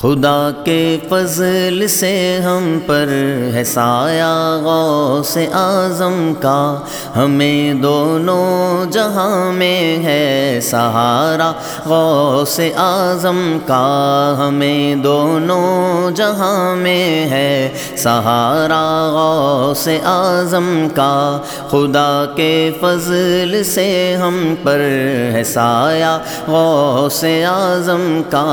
خدا کے فضل سے ہم پر ہے سایہ غوث اعظم کا، ہمیں دونوں جہاں میں ہے سہارا غوث اعظم کا، ہمیں دونوں جہاں میں ہے سہارا غوث اعظم کا۔ خدا کے فضل سے ہم پر ہے سایہ غوث اعظم کا۔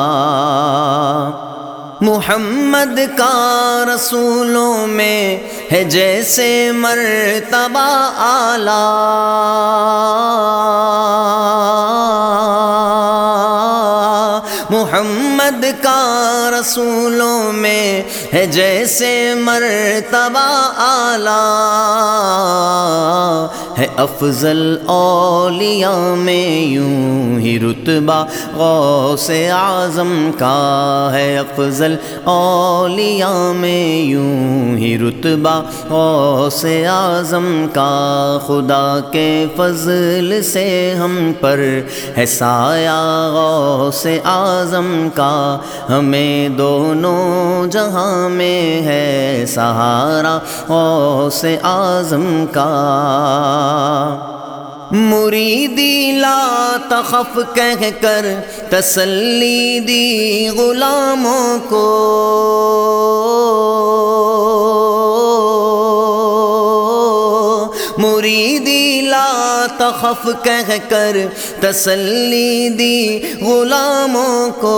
محمد کا رسولوں میں ہے جیسے مرتبہ اعلیٰ، محمد کا رسولوں میں ہے جیسے مرتبہ اعلیٰ، ہے افضل اولیاء میں یوں ہی رتبہ غوث اعظم کا، ہے افضل اولیاء میں یوں ہی رتبہ غوث اعظم کا۔ خدا کے فضل سے ہم پر ہے سایہ غوث اعظم کا، ہمیں دونوں جہاں میں ہے سہارا غوث اعظم کا۔ مریدی لا تخف کہہ کر تسلی دی غلاموں کو، مریدی لا تخف کہہ کر تسلی دی غلاموں کو،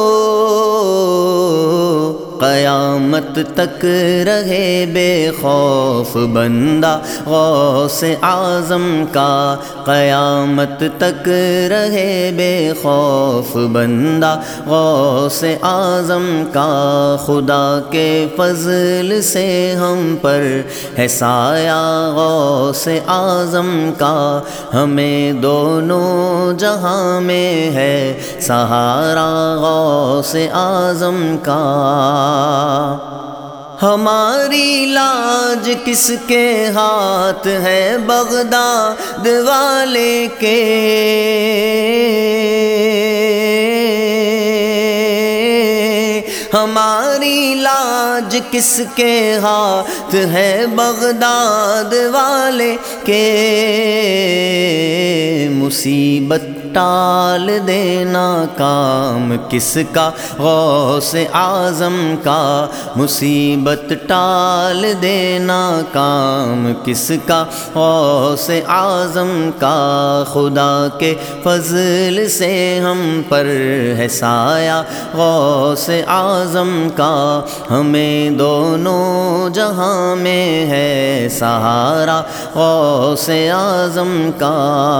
قیامت تک رہے بے خوف بندہ غوث اعظم کا، قیامت تک رہے بے خوف بندہ غوث اعظم کا۔ خدا کے فضل سے ہم پر ہے سایہ غوث اعظم کا، ہمیں دونوں جہاں میں ہے سہارا غوث اعظم کا۔ ہماری لاج کس کے ہاتھ ہے بغداد والے کے، ہماری لاج کس کے ہاتھ ہے بغداد والے کے، مصیبت ٹال دینا کام کس کا غوث اعظم کا، مصیبت ٹال دینا کام کس کا غوث اعظم کا۔ خدا کے فضل سے ہم پر ہے سایہ غوث اعظم کا، ہمیں دونوں جہاں میں ہے سہارا غوث اعظم کا۔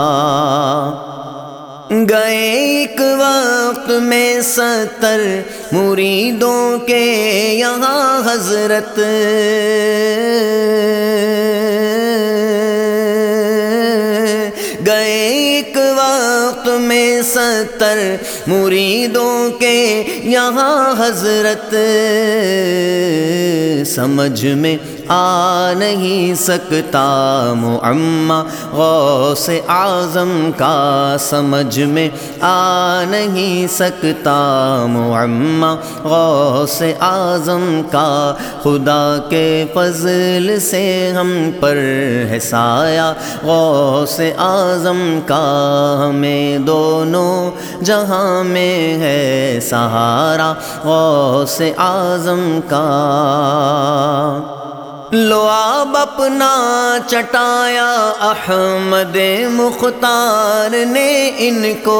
گئے ایک وقت میں 70 مریدوں کے یہاں حضرت، گئے ایک وقت میں 70 مریدوں کے یہاں حضرت، سمجھ میں آ نہیں سکتا معمہ غوث اعظم کا، سمجھ میں آ نہیں سکتا معمہ غوث اعظم کا۔ خدا کے فضل سے ہم پر ہے سایہ غوث اعظم کا، ہمیں دونوں جہاں میں ہے سہارا غوث اعظم کا۔ لو اب اپنا چٹایا احمد مختار نے ان کو،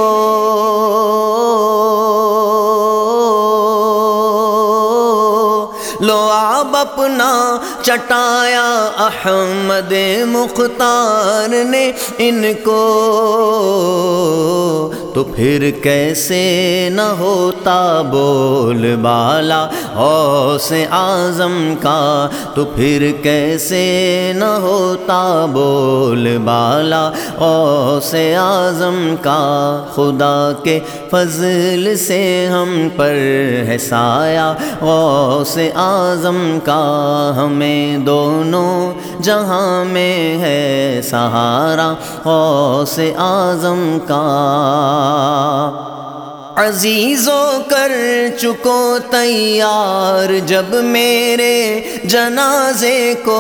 لو اب اپنا چٹایا احمد مختار نے ان کو، تو پھر کیسے نہ ہوتا بول بالا غوث اعظم کا، تو پھر کیسے نہ ہوتا بول بالا غوث اعظم کا۔ خدا کے فضل سے ہم پر ہے سایہ غوث اعظم کا، ہمیں دونوں جہاں میں ہے سہارا غوث اعظم کا۔ عزیزو کر چکو تیار جب میرے جنازے کو،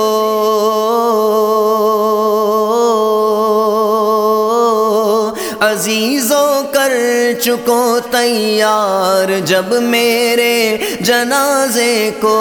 عزیزو کر چکو تیار جب میرے جنازے کو،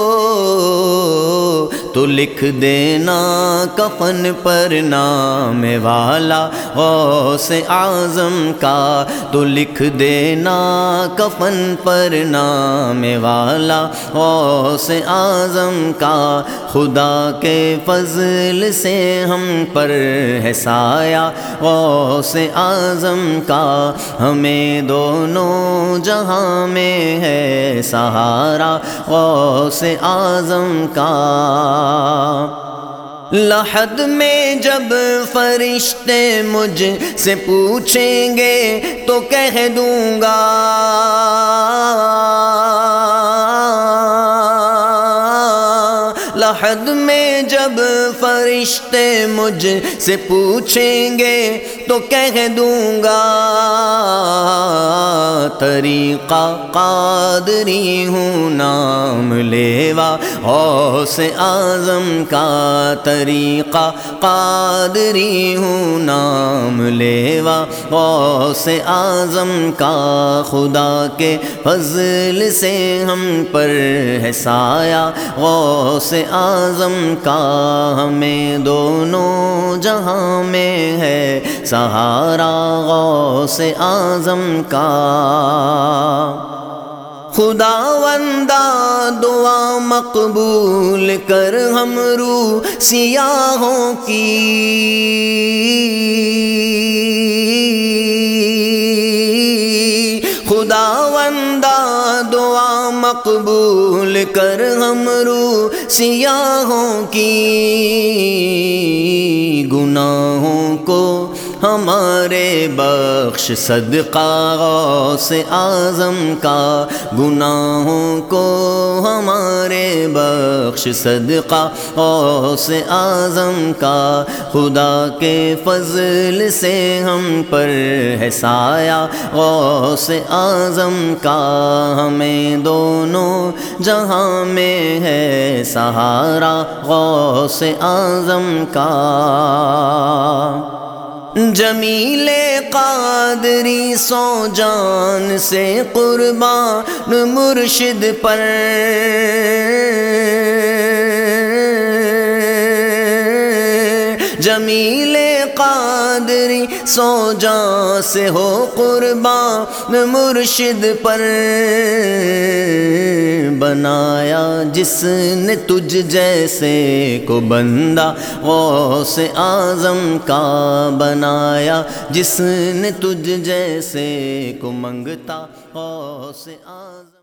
تو لکھ دینا کفن پر نام والا غوث اعظم کا، تو لکھ دینا کفن پر نام والا غوث اعظم کا، خدا کے فضل سے ہم پر ہے سایہ غوث اعظم کا، ہمیں دونوں جہاں میں ہے سہارا غوث اعظم کا۔ لحد میں جب فرشتے مجھ سے پوچھیں گے تو کہہ دوں گا، لحد میں جب فرشتے مجھ سے پوچھیں گے تو کہہ دوں گا، طریقہ قادری ہوں نام لیوا غوث اعظم کا، طریقہ قادری ہوں نام لیوا غوث اعظم کا، خدا کے فضل سے ہم پر ہے سایہ غوث اعظم کا، ہمیں دونوں جہاں میں ہے سہارا غوث اعظم کا۔ خداوندا دعا مقبول کر ہم روح سیاہوں کی، خداوندا دعا مقبول کر ہم روح سیاہوں کی، گناہوں کو ہمارے بخش صدقہ غوث اعظم کا، گناہوں کو ہمارے بخش صدقہ غوث اعظم کا، خدا کے فضل سے ہم پر ہے سایہ غوث اعظم کا، ہمیں دونوں جہاں میں ہے سہارا غوث اعظم کا۔ جمیل قادری سو جان سے قربان مرشد پر، جمیل قادری سو جان سے ہو قربان مرشد پر، بنایا جس نے تجھ جیسے کو بندہ غوث اعظم کا، بنایا جس نے تجھ جیسے کو منگتا غوث اعظم